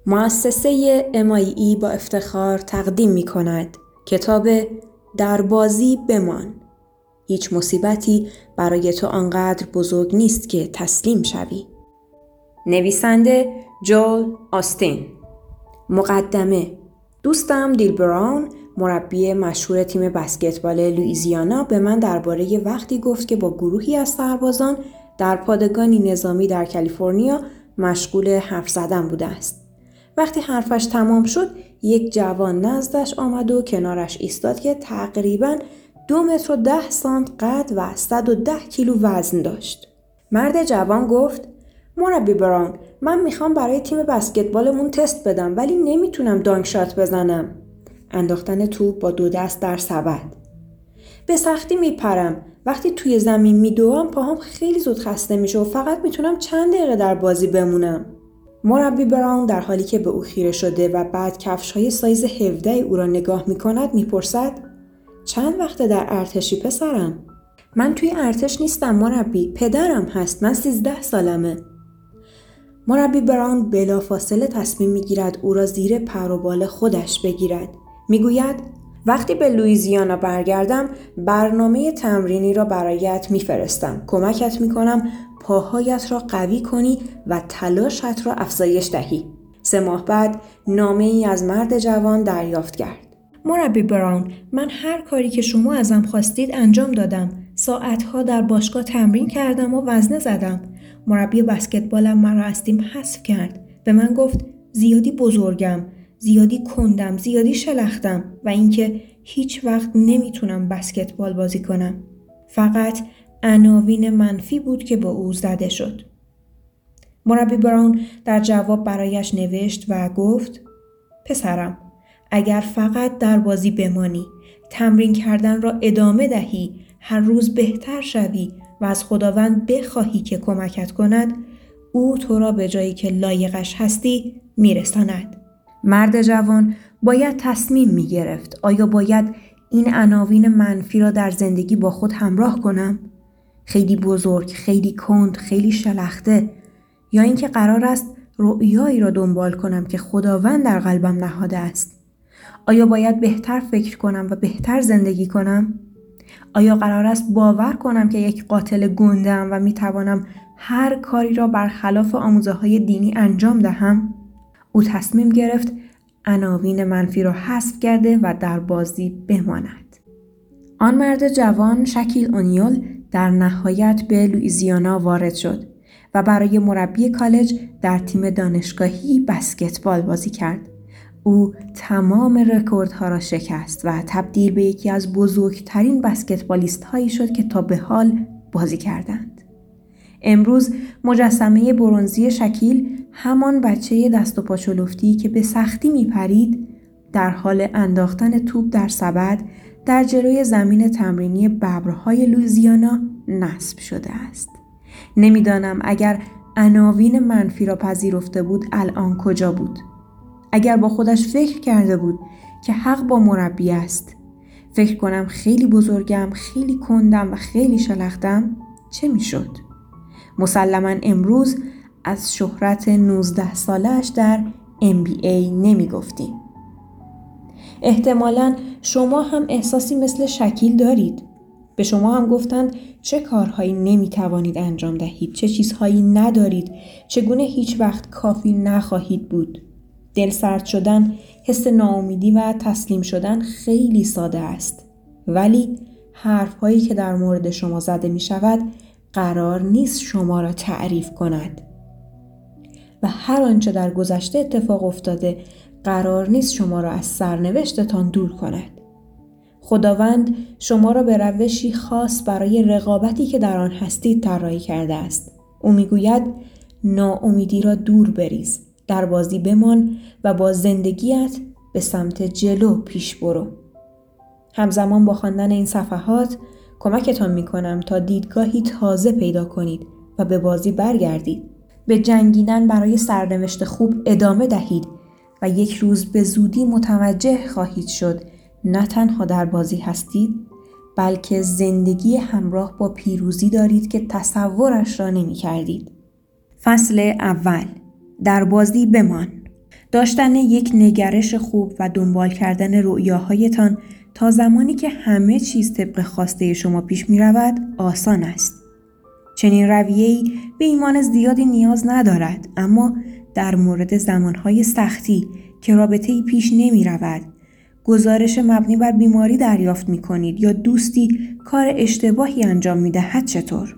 مؤسسه MIE با افتخار تقدیم می کند کتاب در بازی بمان. هیچ مصیبتی برای تو آنقدر بزرگ نیست که تسلیم شوی. نویسنده جول آستین. مقدمه: دوستم دیل براون، مربی مشهور تیم بسکتبال لوئیزیانا، به من درباره وقتی گفت که با گروهی از سربازان در پادگانی نظامی در کالیفرنیا مشغول حرف زدن بوده است. وقتی حرفش تمام شد، یک جوان نزدش آمد و کنارش ایستاد که تقریباً 2 متر و 10 سانت قد و 110 کیلو وزن داشت. مرد جوان گفت: مربی براون، من میخوام برای تیم بسکتبالمون تست بدم ولی نمیتونم دانک شات بزنم. انداختن توپ با 2 دست در سبد. به سختی میپرم. وقتی توی زمین میدوام پاهام خیلی زود خسته میشه و فقط میتونم چند دقیقه در بازی بمونم. مربی براون در حالی که به او خیره شده و بعد کفش‌های سایز 17 او را نگاه میکند میپرسد: چند وقته در ارتشی پسرم؟ من توی ارتش نیستم مربی، پدرم هست، من 13 سالمه. مربی براون بلافاصله تصمیم میگیرد او را زیر پر و بال خودش بگیرد. میگوید: وقتی به لوئیزیانا برگردم برنامه تمرینی را برایت میفرستم. کمکت میکنم پاهایت را قوی کنی و تلاشت را افزایش دهی. 3 ماه بعد نامه‌ای از مرد جوان دریافت کرد. مربی براون، من هر کاری که شما ازم خواستید انجام دادم. ساعتها در باشگاه تمرین کردم و وزنه زدم. مربی بسکتبالم مرا از تیم حذف کرد. به من گفت زیادی بزرگم، زیادی کندم، زیادی شلختم و اینکه هیچ وقت نمیتونم بسکتبال بازی کنم. فقط عناوین منفی بود که به او زده شد. مربی براون در جواب برایش نوشت و گفت: پسرم، اگر فقط در بازی بمانی، تمرین کردن را ادامه دهی، هر روز بهتر شوی و از خداوند بخواهی که کمکت کند، او تو را به جایی که لایقش هستی میرساند. مرد جوان باید تصمیم میگرفت. آیا باید این عناوین منفی را در زندگی با خود همراه کنم؟ خیلی بزرگ، خیلی کند، خیلی شلخته، یا اینکه قرار است رؤیایی را دنبال کنم که خداوند در قلبم نهاده است؟ آیا باید بهتر فکر کنم و بهتر زندگی کنم؟ آیا قرار است باور کنم که یک قاتل گنده‌ام و میتوانم هر کاری را برخلاف آموزه‌های دینی انجام دهم؟ او تصمیم گرفت عناوین منفی را حذف کرده و در بازی بماند. آن مرد جوان، شکیل اونیل، در نهایت به لوئیزیانا وارد شد و برای مربی کالج در تیم دانشگاهی بسکتبال بازی کرد. او تمام رکوردها را شکست و تبدیل به یکی از بزرگترین بسکتبالیست هایی شد که تا به حال بازی کردند. امروز مجسمه برنزی شکیل، همان بچه دست و پا چلفتی که به سختی میپرید، در حال انداختن توپ در سبد در جلوی زمین تمرینی ببرهای لوئیزیانا نصب شده است. نمیدانم اگر عناوین منفی را پذیرفته بود الان کجا بود. اگر با خودش فکر کرده بود که حق با مربی است، فکر کنم خیلی بزرگم، خیلی کندم و خیلی شلختم، چه میشد؟ مسلماً امروز از شهرت 19 سالش در NBA نمی گفتیم. احتمالاً شما هم احساسی مثل شکیل دارید. به شما هم گفتند چه کارهایی نمی توانید انجام دهید، چه چیزهایی ندارید، چگونه هیچ وقت کافی نخواهید بود. دل سرد شدن، حس ناامیدی و تسلیم شدن خیلی ساده است. ولی حرفهایی که در مورد شما زده می شود قرار نیست شما را تعریف کند. و هر آنچه در گذشته اتفاق افتاده قرار نیست شما را از سرنوشتتان دور کند. خداوند شما را به روشی خاص برای رقابتی که در آن هستید طراحی کرده است. او میگوید ناامیدی را دور بریز، در بازی بمان و با زندگیت به سمت جلو پیش برو. همزمان با خواندن این صفحات کمکتان میکنم تا دیدگاهی تازه پیدا کنید و به بازی برگردید. به جنگیدن برای سرنوشت خوب ادامه دهید و یک روز به زودی متوجه خواهید شد نه تنها در بازی هستید، بلکه زندگی همراه با پیروزی دارید که تصورش را نمی کردید. فصل اول: در بازی بمان. داشتن یک نگرش خوب و دنبال کردن رؤیاهایتان تا زمانی که همه چیز طبق خواسته شما پیش می رود آسان است. چنین رویه‌ای به ایمان زیادی نیاز ندارد، اما در مورد زمانهای سختی که رابطه‌ای پیش نمی رود، گزارش مبنی بر بیماری دریافت می کنید یا دوستی کار اشتباهی انجام می دهد چطور؟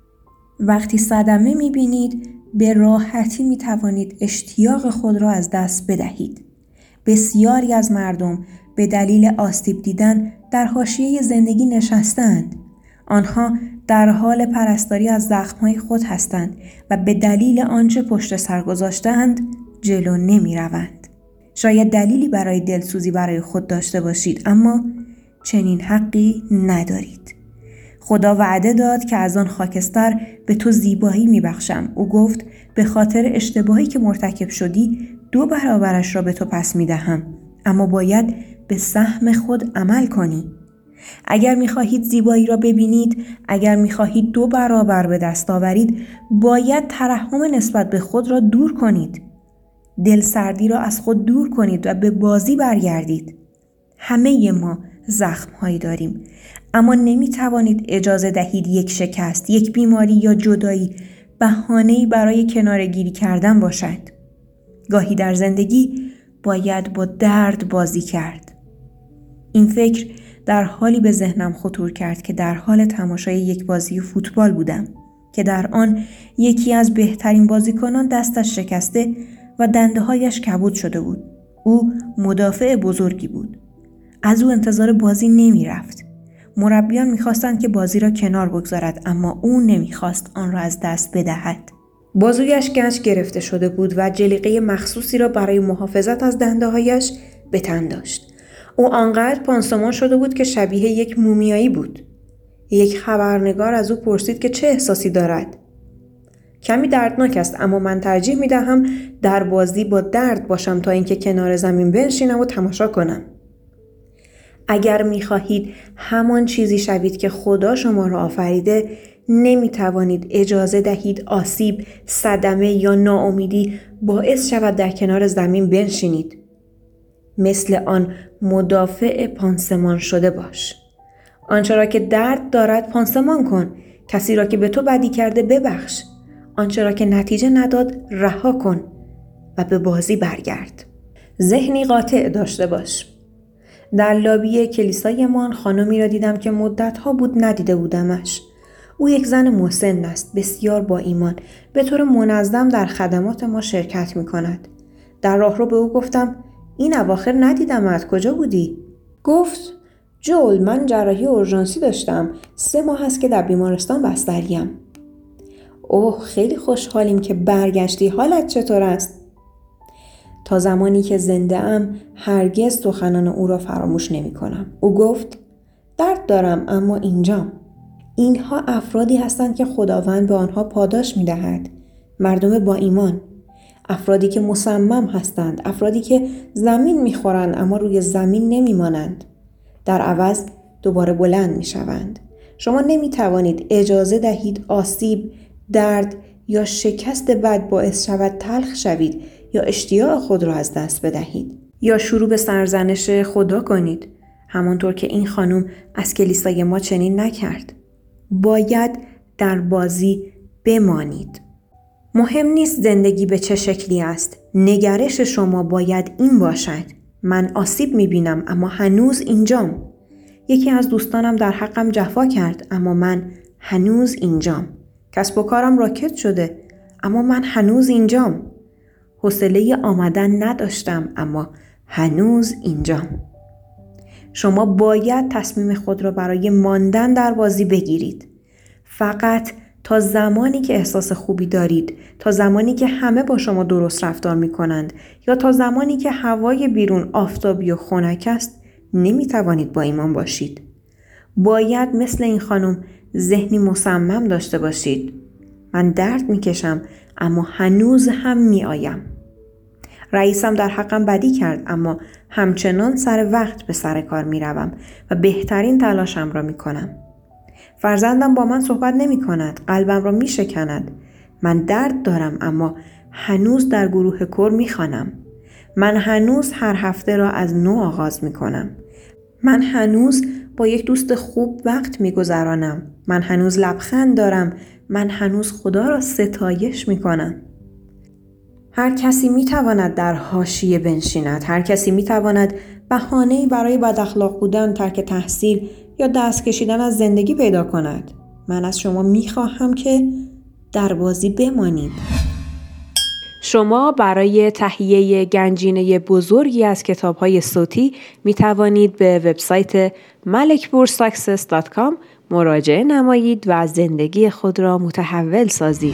وقتی صدمه می بینید به راحتی می توانید اشتیاق خود را از دست بدهید. بسیاری از مردم به دلیل آسیب دیدن در حاشیه زندگی نشستند. آنها در حال پرستاری از زخم‌های خود هستند و به دلیل آنچه پشت سر گذاشته‌اند جلو نمی روند. شاید دلیلی برای دلسوزی برای خود داشته باشید، اما چنین حقی ندارید. خدا وعده داد که از آن خاکستر به تو زیبایی میبخشم. او گفت به خاطر اشتباهی که مرتکب شدی 2 برابرش را به تو پس میدهم، اما باید به سهم خود عمل کنی. اگر میخواهید زیبایی را ببینید، اگر میخواهید 2 برابر به دست آورید، باید ترحم نسبت به خود را دور کنید. دل سردی را از خود دور کنید و به بازی برگردید. همه ما زخم‌هایی داریم، اما نمی‌توانید اجازه دهید یک شکست، یک بیماری یا جدایی بهانه‌ای برای کناره‌گیری کردن باشد. گاهی در زندگی باید با درد بازی کرد. این فکر در حالی به ذهنم خطور کرد که در حال تماشای یک بازی فوتبال بودم که در آن یکی از بهترین بازیکنان دستش شکسته و دنده‌هایش کبود شده بود. او مدافع بزرگی بود. از او انتظار بازی نمی رفت. مربیان می خواستند که بازی را کنار بگذارد، اما او نمی خواست آن را از دست بدهد. بازویش گنج گرفته شده بود و جلیقه مخصوصی را برای محافظت از دنده‌هایش به تن داشت. او آنقدر پانسمان شده بود که شبیه یک مومیایی بود. یک خبرنگار از او پرسید که چه احساسی دارد. کمی دردناک است، اما من ترجیح می دهم در بازی با درد باشم تا اینکه کنار زمین بنشینم و تماشا کنم. اگر می خواهید همان چیزی شوید که خدا شما را آفریده، نمی توانید اجازه دهید آسیب، صدمه یا ناامیدی باعث شود در کنار زمین بنشینید. مثل آن مدافع پانسمان شده باش. آنچه را که درد دارد پانسمان کن. کسی را که به تو بدی کرده ببخش. آنچه را که نتیجه نداد رها کن و به بازی برگرد. ذهنی قاطع داشته باش. در لابی کلیسایمان خانمی را دیدم که مدت‌ها بود ندیده بودمش. او یک زن مسن است، بسیار با ایمان، به طور منظم در خدمات ما شرکت می کند. در راهرو به او گفتم این اواخر ندیدمت، کجا بودی؟ گفت جول، من جراحی اورژانسی داشتم، 3 ماه هست که در بیمارستان بستریم. اوه، خیلی خوشحالیم که برگشتی، حالت چطور است؟ تا زمانی که زنده ام هرگز سخنان او را فراموش نمی کنم. او گفت درد دارم اما اینجام. اینها افرادی هستند که خداوند به آنها پاداش می دهد. مردم با ایمان. افرادی که مصمم هستند. افرادی که زمین می خورند اما روی زمین نمی مانند. در عوض دوباره بلند می شوند. شما نمی توانید اجازه دهید آسیب، درد یا شکست بد باعث شود تلخ شوید یا اشتیاق خود را از دست بدهید یا شروع به سرزنش خدا کنید، همانطور که این خانم از کلیسای ما چنین نکرد. باید در بازی بمانید. مهم نیست زندگی به چه شکلی است. نگرش شما باید این باشد: من آسیب می‌بینم اما هنوز اینجام. یکی از دوستانم در حقم جفا کرد اما من هنوز اینجام. کسب و کارم راکت شده اما من هنوز اینجام. حوصله آمدن نداشتم اما هنوز اینجام. شما باید تصمیم خود را برای ماندن در بازی بگیرید. فقط تا زمانی که احساس خوبی دارید، تا زمانی که همه با شما درست رفتار می کنند یا تا زمانی که هوای بیرون آفتابی و خنک است، نمی توانید با ایمان باشید. باید مثل این خانم ذهنی مصمم داشته باشید. من درد می کشم اما هنوز هم می آیم. رئیسم در حقم بدی کرد اما همچنان سر وقت به سر کار می روم و بهترین تلاشم را می کنم. فرزندم با من صحبت نمی کند، قلبم را می شکند. من درد دارم اما هنوز در گروه کور می خوانم. من هنوز هر هفته را از نو آغاز می کنم. من هنوز با یک دوست خوب وقت می گذرانم. من هنوز لبخند دارم. من هنوز خدا را ستایش می کنم. هر کسی می تواند در حاشیه بنشیند. هر کسی می تواند بهانه‌ای برای بد اخلاق بودن، ترک تحصیل یا دست کشیدن از زندگی پیدا کند. من از شما می خواهم که در بازی بمانید. شما برای تهیه گنجینه بزرگی از کتاب‌های صوتی می توانید به وبسایت malekpursuccess.com مراجعه نمایید و زندگی خود را متحول سازید.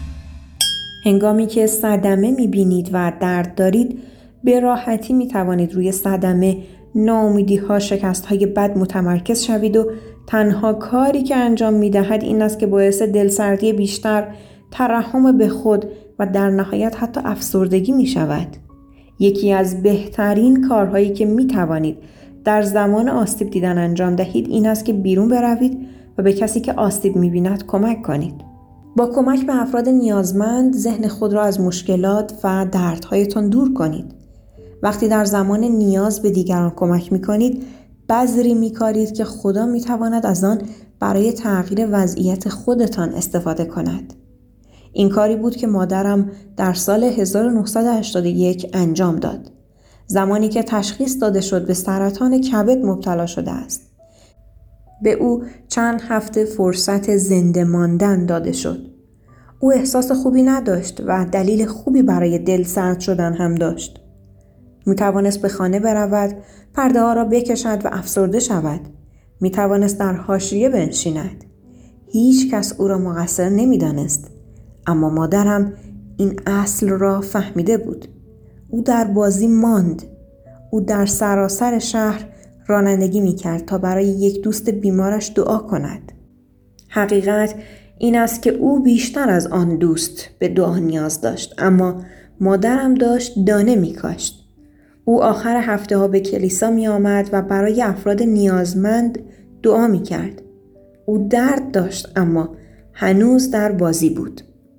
هنگامی که صدمه می بینید و درد دارید، به راحتی می توانید روی صدمه، ناامیدی‌ها، شکست‌های بد متمرکز شوید و تنها کاری که انجام می دهد این است که باعث دلسردی بیشتر، ترحم به خود و در نهایت حتی افسردگی می شود. یکی از بهترین کارهایی که می توانید در زمان آسیب دیدن انجام دهید این است که بیرون بروید و به کسی که آسیب می بیند کمک کنید. با کمک به افراد نیازمند ذهن خود را از مشکلات و دردهایتان دور کنید. وقتی در زمان نیاز به دیگران کمک می کنید، بذری می کارید که خدا می تواند از آن برای تغییر وضعیت خودتان استفاده کند. این کاری بود که مادرم در سال 1981 انجام داد. زمانی که تشخیص داده شد به سرطان کبد مبتلا شده است. به او چند هفته فرصت زنده ماندن داده شد. او احساس خوبی نداشت و دلیل خوبی برای دل سرد شدن هم داشت. می توانست به خانه برود، پرده ها را بکشد و افسرده شود. می توانست در حاشیه بنشیند. هیچ کس او را مقصر نمی دانست. اما مادرم این اصل را فهمیده بود. او در بازی ماند. او در سراسر شهر رانندگی می کرد تا برای یک دوست بیمارش دعا کند. حقیقت این است که او بیشتر از آن دوست به دعا نیاز داشت، اما مادرم داشت دانه می کاشت. او آخر هفته ها به کلیسا می آمد و برای افراد نیازمند دعا می کرد. او درد داشت اما هنوز در بازی بود.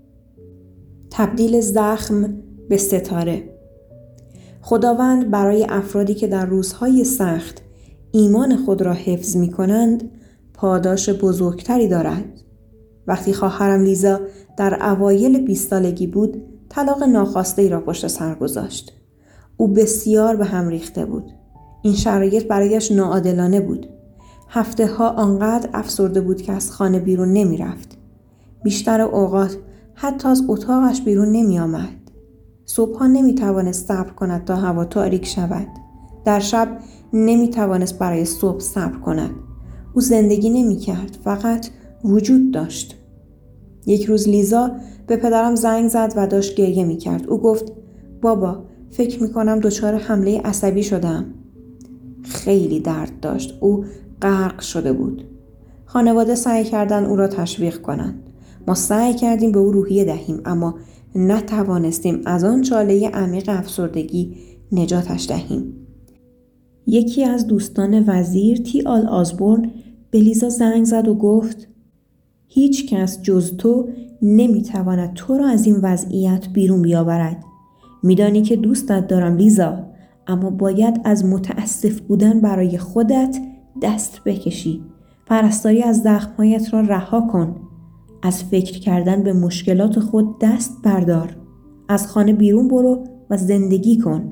تبدیل زخم به ستاره. خداوند برای افرادی که در روزهای سخت ایمان خود را حفظ می کنند پاداش بزرگتری دارد. وقتی خواهرم لیزا در اوایل 20 سالگی بود، طلاق ناخواسته‌ای را پشت سر گذاشت. او بسیار به هم ریخته بود. این شرایط برایش ناعادلانه بود. هفته ها آنقدر افسرده بود که از خانه بیرون نمی رفت. بیشتر اوقات حتی از اتاقش بیرون نمی آمد. صبحها نمی توانست صبر کند تا هوا تاریک شود. در شب نمی توانست برای صبح صبر کند. او زندگی نمی کرد، فقط وجود داشت. یک روز لیزا به پدرم زنگ زد و داشت گریه می کرد. او گفت بابا فکر می کنم دچار حمله عصبی شدم. خیلی درد داشت. او غرق شده بود. خانواده سعی کردند او را تشویق کنند. ما سعی کردیم به او روحیه دهیم اما نتوانستیم از آن چاله عمیق افسردگی نجاتش دهیم. یکی از دوستان وزیر تی.آل آزبورن به لیزا زنگ زد و گفت هیچ کس جز تو نمیتواند تو را از این وضعیت بیرون بیاورد. میدانی که دوستت دارم لیزا، اما باید از متاسف بودن برای خودت دست بکشی. پرستاری از زخمهایت را رها کن. از فکر کردن به مشکلات خود دست بردار. از خانه بیرون برو و زندگی کن.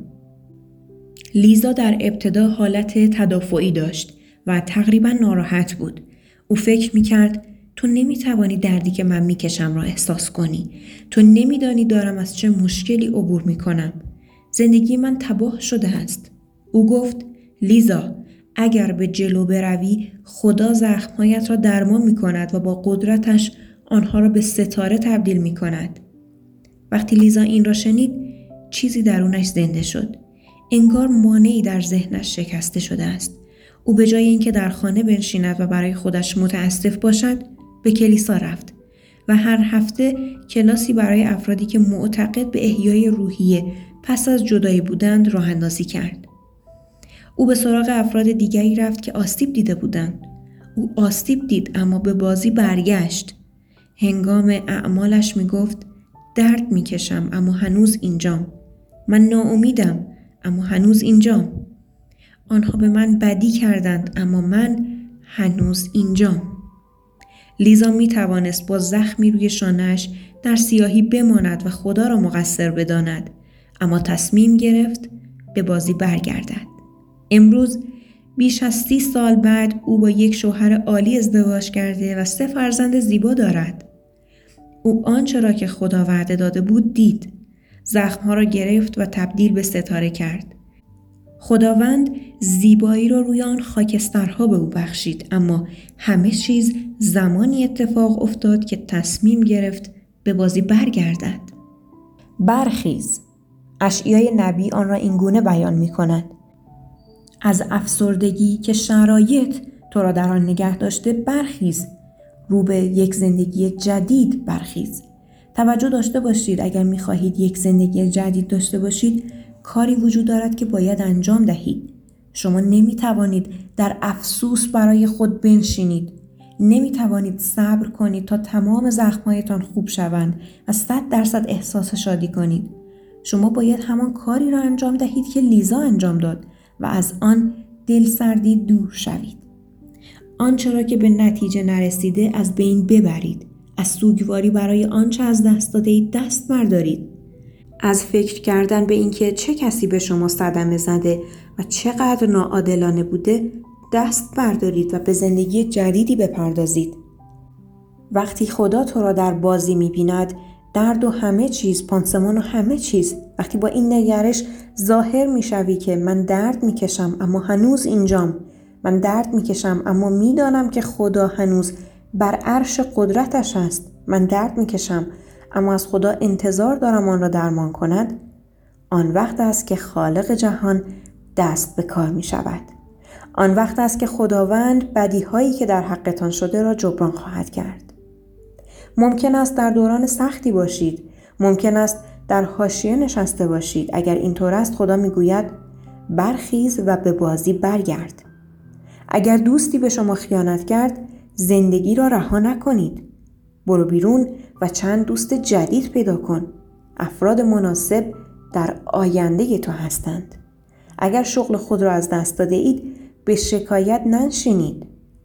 لیزا در ابتدا حالت تدافعی داشت و تقریبا ناراحت بود. او فکر میکرد تو نمیتوانی دردی که من میکشم را احساس کنی. تو نمیدانی دارم از چه مشکلی عبور میکنم. زندگی من تباه شده است. او گفت لیزا، اگر به جلو بروی خدا زخمهایت را درمان میکند و با قدرتش آنها را به ستاره تبدیل میکند. وقتی لیزا این را شنید چیزی درونش زنده شد. انگار مانعی در ذهنش شکسته شده است. او به جای اینکه در خانه بنشیند و برای خودش متاسف باشد به کلیسا رفت و هر هفته کلاسی برای افرادی که معتقد به احیای روحیه پس از جدایی بودند راه اندازی کرد. او به سراغ افراد دیگری رفت که آسیب دیده بودند. او آسیب دید اما به بازی برگشت. هنگام اعمالش می گفت درد می کشم اما هنوز اینجام. من ناامیدم اما هنوز اینجام. آنها به من بدی کردند اما من هنوز اینجام. لیزا می توانست با زخمی روی شانه‌اش در سیاهی بماند و خدا را مقصر بداند، اما تصمیم گرفت به بازی برگردد. امروز بیش از 30 سال بعد او با یک شوهر عالی ازدواج کرده و 3 فرزند زیبا دارد. او آنچه را که خدا وعده داده بود دید. زخم‌ها را گرفت و تبدیل به ستاره کرد. خداوند زیبایی را روی آن خاکسترها به او بخشید، اما همه چیز زمانی اتفاق افتاد که تصمیم گرفت به بازی برگردد. برخیز. اشعیای نبی آن را اینگونه بیان می کند: از افسردگی که شرایط تو را در آن نگه داشته برخیز، رو به یک زندگی جدید برخیز. توجه داشته باشید، اگر می خواهید یک زندگی جدید داشته باشید، کاری وجود دارد که باید انجام دهید. شما نمی توانید در افسوس برای خود بنشینید. نمی توانید صبر کنید تا تمام زخم‌هایتان خوب شوند و 100% احساس شادی کنید. شما باید همان کاری را انجام دهید که لیزا انجام داد و از آن دلسردی دور شوید. آنچه را که به نتیجه نرسیده از بین ببرید. از سوگواری برای آنچه از دست داده‌اید دست بردارید. از فکر کردن به اینکه چه کسی به شما صدمه زده و چقدر ناعادلانه بوده دست بردارید و به زندگی جدیدی بپردازید. وقتی خدا تو را در بازی می‌بیند، درد و همه چیز، پانسمان و همه چیز، وقتی با این نگرش ظاهر می‌شوی که من درد می‌کشم اما هنوز اینجام، من درد می‌کشم اما می‌دانم که خدا هنوز بر عرش قدرتش است، من درد می‌کشم اما از خدا انتظار دارم آن را درمان کند، آن وقت است که خالق جهان دست به کار می شود. آن وقت است که خداوند بدیهایی که در حقتان شده را جبران خواهد کرد. ممکن است در دوران سختی باشید، ممکن است در حاشیه نشسته باشید. اگر اینطور است خدا می گوید برخیز و به بازی برگرد. اگر دوستی به شما خیانت کرد، زندگی را رها نکنید. برو بیرون و چند دوست جدید پیدا کن. افراد مناسب در آینده تو هستند. اگر شغل خود را از دست داده اید، به شکایت ننشینید.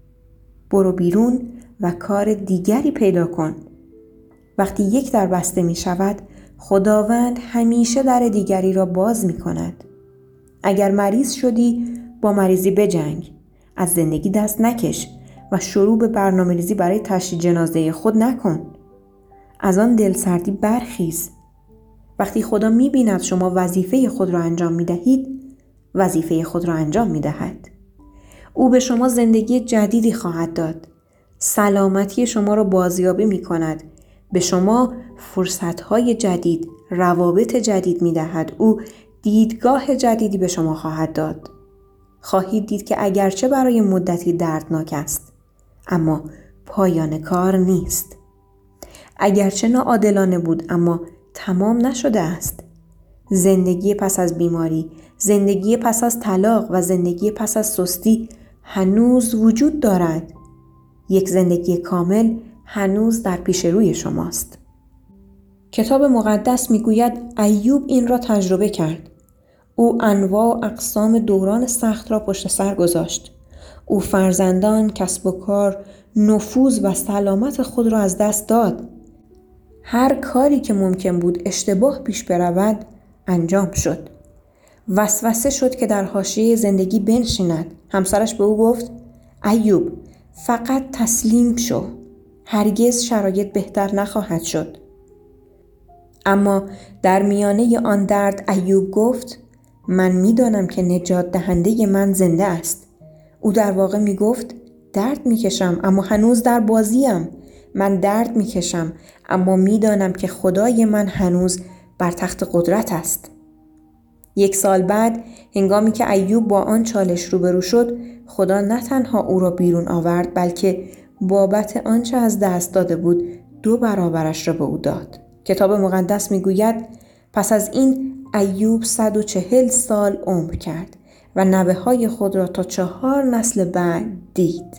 برو بیرون و کار دیگری پیدا کن. وقتی یک در بسته می شود، خداوند همیشه در دیگری را باز می کند. اگر مریض شدی، با مریضی بجنگ. از زندگی دست نکش و شروع به برنامه‌ریزی برای تشییع جنازه خود نکن. از آن دلسردی برخیز. وقتی خدا می‌بیند شما وظیفه خود را انجام می‌دهید، وظیفه خود را انجام می‌دهد. او به شما زندگی جدیدی خواهد داد. سلامتی شما را بازیابی می‌کند. به شما فرصت‌های جدید، روابط جدید می‌دهد. او دیدگاه جدیدی به شما خواهد داد. خواهید دید که اگرچه برای مدتی دردناک است، اما پایان کار نیست. اگرچه ناعادلانه بود، اما تمام نشده است. زندگی پس از بیماری، زندگی پس از طلاق و زندگی پس از سستی هنوز وجود دارد. یک زندگی کامل هنوز در پیش روی شماست. کتاب مقدس میگوید ایوب این را تجربه کرد. او انواع و اقسام دوران سخت را پشت سر گذاشت. او فرزندان، کسب و کار، نفوذ و سلامت خود را از دست داد. هر کاری که ممکن بود اشتباه پیش برود انجام شد. وسوسه شد که در حاشیه زندگی بنشیند. همسرش به او گفت ایوب فقط تسلیم شو. هرگز شرایط بهتر نخواهد شد. اما در میانه آن درد ایوب گفت من میدانم که نجات دهنده من زنده است. او در واقع میگفت درد میکشم اما هنوز در بازیم. من درد میکشم اما میدانم که خدای من هنوز بر تخت قدرت است. 1 سال بعد هنگامی که ایوب با آن چالش روبرو شد، خدا نه تنها او را بیرون آورد بلکه بابت آنچه از دست داده بود 2 برابرش را به او داد. کتاب مقدس میگوید پس از این ایوب 140 سال عمر کرد و نوه‌های خود را تا 4 نسل بعد دید.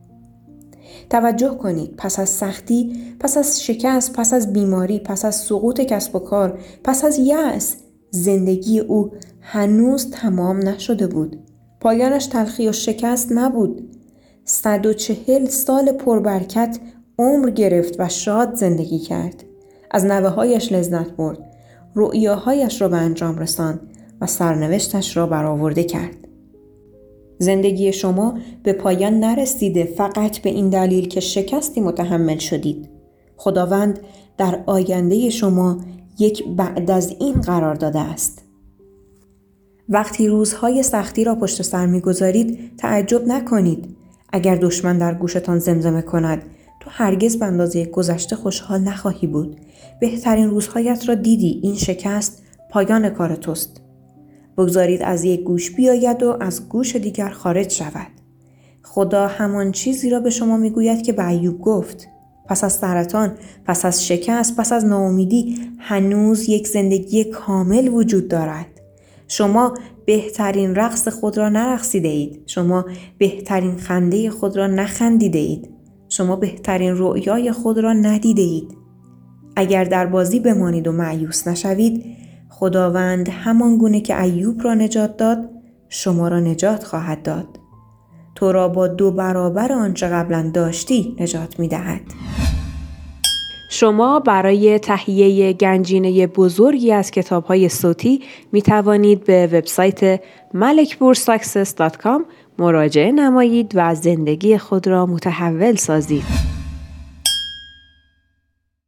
توجه کنید، پس از سختی، پس از شکست، پس از بیماری، پس از سقوط کسب و کار، پس از یأس، زندگی او هنوز تمام نشده بود. پایانش تلخی و شکست نبود. 140 سال پربرکت عمر گرفت و شاد زندگی کرد. از نوه‌هایش لذت برد. رؤیاهایش را به انجام رساند و سرنوشتش را برآورده کرد. زندگی شما به پایان نرسیده فقط به این دلیل که شکستی متحمل شدید. خداوند در آینده شما یک بعد از این قرار داده است. وقتی روزهای سختی را پشت سر می‌گذارید تعجب نکنید. اگر دشمن در گوشتان زمزمه کند تو هرگز به اندازه گذشته خوشحال نخواهی بود. بهترین روزهایت را دیدی. این شکست پایان کار توست. بگذارید از یک گوش بیاید و از گوش دیگر خارج شود. خدا همان چیزی را به شما میگوید که به ایوب گفت. پس از سرطان، پس از شکست، پس از ناامیدی هنوز یک زندگی کامل وجود دارد. شما بهترین رقص خود را نرقصیده اید. شما بهترین خنده خود را نخندیده اید. شما بهترین رؤیای خود را ندیده اید. اگر در بازی بمانید و مایوس نشوید، خداوند همان گونه که ایوب را نجات داد، شما را نجات خواهد داد. تو را با 2 برابر آنچه قبلا داشتی نجات می دهد. شما برای تهیه گنجینه بزرگی از کتاب‌های صوتی می توانید به وبسایت malekpursuccess.com مراجعه نمایید و زندگی خود را متحول سازید.